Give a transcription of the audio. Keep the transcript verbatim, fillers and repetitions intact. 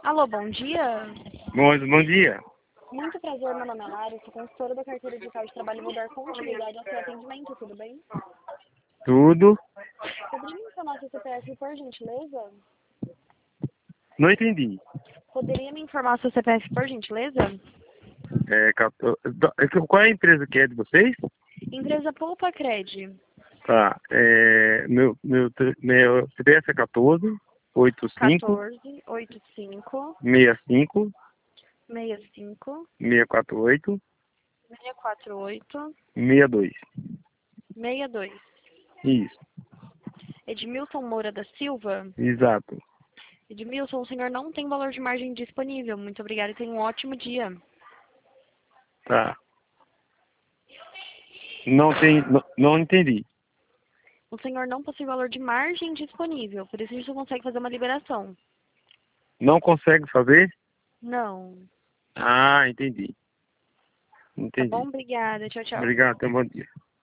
Alô, bom dia. Bom, bom dia. Muito prazer, meu nome é Lara, sou consultora da carteira de de trabalho Mudar Continuidade ao seu atendimento, tudo bem? Tudo? Poderia me informar seu C P F, por gentileza? Não entendi. Poderia me informar seu C P F, por gentileza? É, cato- é que- qual é a empresa que é de vocês? Empresa Poupa Cred. Tá. É, meu, meu, te- meu C P F é quatorze, oitenta e cinco, quatorze, oitenta e cinco, sessenta e cinco, sessenta e cinco, seiscentos e quarenta e oito, seiscentos e quarenta e oito, sessenta e dois. sessenta e dois. Isso, Edmilson Moura da Silva. exato. Edmilson, o senhor não tem valor de margem disponível. Muito obrigada e tenha um ótimo dia. Tá. Não tem, não, não entendi. O senhor não possui valor de margem disponível, por isso a gente não consegue fazer uma liberação. Não consegue fazer? Não. Ah, entendi. Tá Entendi. bom? Obrigada. Tchau, tchau. Obrigado, tenha um bom dia.